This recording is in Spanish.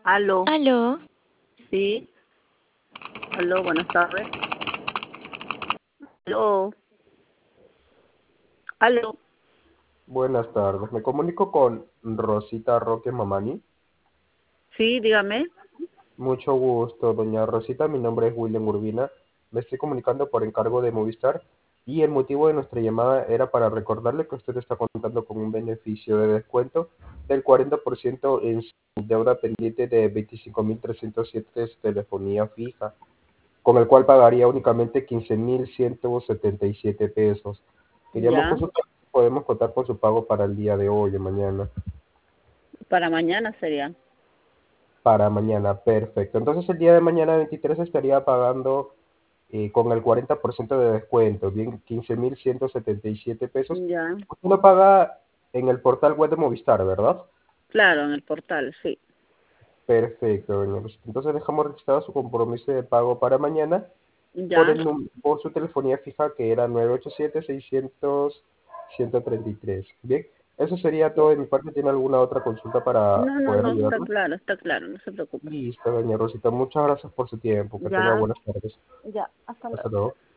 Aló, Aló, sí, aló, buenas tardes. Aló, aló, Buenas tardes, me comunico con Rosita Roque Mamani. sí, dígame. Mucho gusto, doña Rosita, mi nombre es William Urbina. Me estoy comunicando por encargo de Movistar y el motivo de nuestra llamada era para recordarle que usted está contando con un beneficio de descuento del 40% en su deuda pendiente de 25.307 de su telefonía fija, con el cual pagaría únicamente 15.177 pesos. Queríamos Ya, consultar si podemos contar con su pago para el día de hoy o mañana. para mañana sería. Para mañana, perfecto. Entonces el día de mañana 23 estaría pagando con el 40% de descuento, bien, 15.177 pesos. Ya, Usted lo paga en el portal web de Movistar, ¿verdad? claro, en el portal, sí. Perfecto, doña Rosita. Entonces dejamos registrado su compromiso de pago para mañana por Ya, por su telefonía fija que era 987-600-133. Bien, eso sería todo de mi parte. ¿Tiene alguna otra consulta para no, no, poder no, ayudarnos? está claro, no se preocupe. Listo, doña Rosita. Muchas gracias por su tiempo. Que tenga Ya, buenas tardes. ya, hasta luego. Hasta luego.